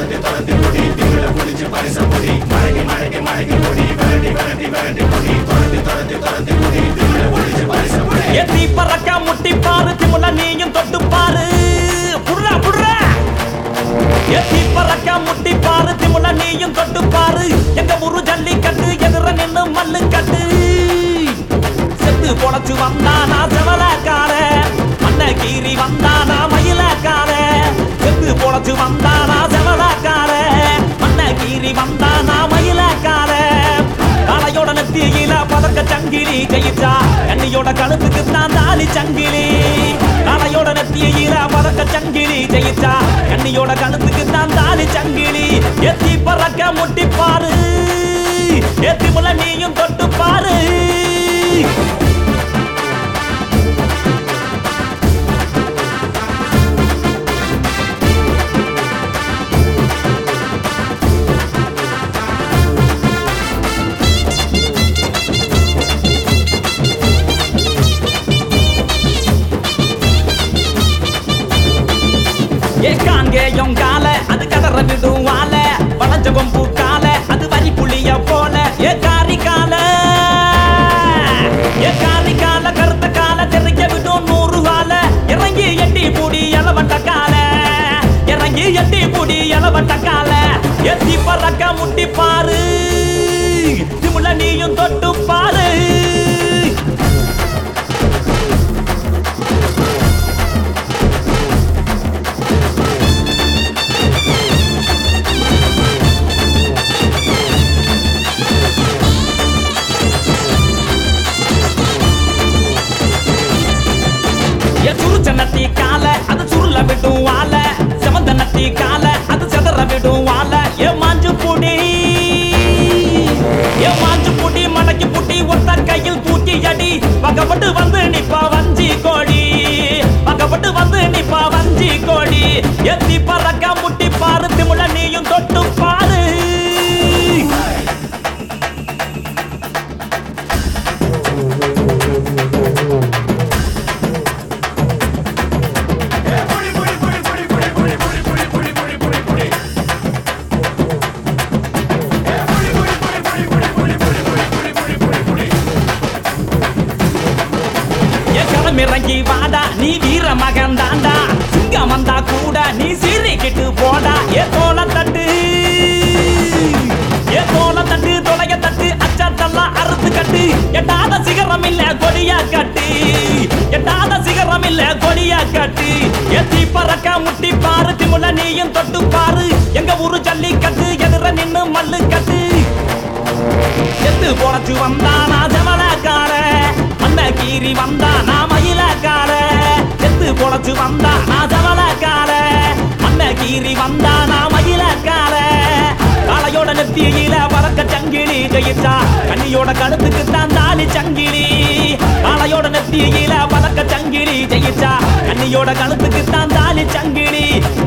எத்தி பறக்க முட்டி பாரு திமுல நீயும் தொட்டு பாரு புடுறா புடுறா எத்தி பறக்க முட்டி பாரு திமுல நீயும் தொட்டு பாரு எங்க ஊரு ஜல்லிக்கட்டு எதிர நின்னு மல்லு கட்டு செத்து பொழைச்சு வந்தானா செவலக்கார மண்ண கீறி வந்தானா மயிலக்கார செத்து பொழைச்சு வந்தானா செவலக்கார மண்ண கீறி வந்தானா மயிலக்கார காளையோட நெத்தியில பதக்க சங்கிலி ஜெயிச்சா கண்ணியோட கழுத்துக்கு தான் தாலி சங்கிலி காளையோட நெத்தியில பதக்க சங்கிலி ஜெயிச்சா கண்ணியோட கழுத்துக்கு தான் தாலி சங்கிலி எத்தி பறக்க முட்டி பாரு எத்தி முல நீயும் தொட்டு பாரு காங்கேயம் கால அது கதற விடும் வாழ வளைஞ்ச கொம்பு கால அது வரி புளிய போல ஏ காரி கால கருத்த கால தெறிக்க விடும் 100 வாழ இறங்கி எட்டி பூடி எலவட்ட கால இறங்கி எட்டி பூடி எலவட்ட கால எத்தி பறக்க முட்டி பாரு திமுல நீயும் தொட்டு பாரு நத்தி கால அது சுருள விடும் வாழ செமந்த நத்தி கால அது செதற விடும் வாழ ஏ மாஞ்சு புடி மடக்கி புட்டி ஒத்த கையில் தூக்கி அடி பகப்பட்டு வந்து நிப்பா வஞ்சி கோடி பகப்பட்டு வந்து நிப்பா வஞ்சி கோடி எத்தி பறக்க முட்டி பாரு திமுல நீயும் தொட்டு பாரு இறங்கி வாடா நீ வீர மகன் தாண்டா சிங்கம் வந்தா கூட நீ சீறிக்கிட்டு போடா ஏ தோல தட்டு தொலைய தட்டு அச்சாத்தெல்லாம் அறுத்து கட்டு எட்டாத சிகரம் இல்ல கொடியா கட்டு எட்டாத சிகரம் இல்ல கொடியா கட்டு எத்தி பறக்க முட்டி பாரு திமுல நீயும் தொட்டு பாரு எங்க ஊரு ஜல்லிக்கட்டு எதிர நின்னு மல்லு கட்டு செத்து பொழைச்சு வந்தானா செவலக்கார மண்ண கீறி வந்தானா மயிலக்கார செத்து பொழைச்சு வந்தானா செவலக்கார மண்ண கீறி வந்தானா மயிலக்கார காளையோட நெத்தியில பறக்க சங்கிலி ஜெயிச்சா கண்ணியோட கழுத்துக்கு தான் தாலி சங்கிலி காளையோட நெத்தியில பறக்க சங்கிலி ஜெயிச்சா கண்ணியோட கழுத்துக்கு தான் தாலி சங்கிலி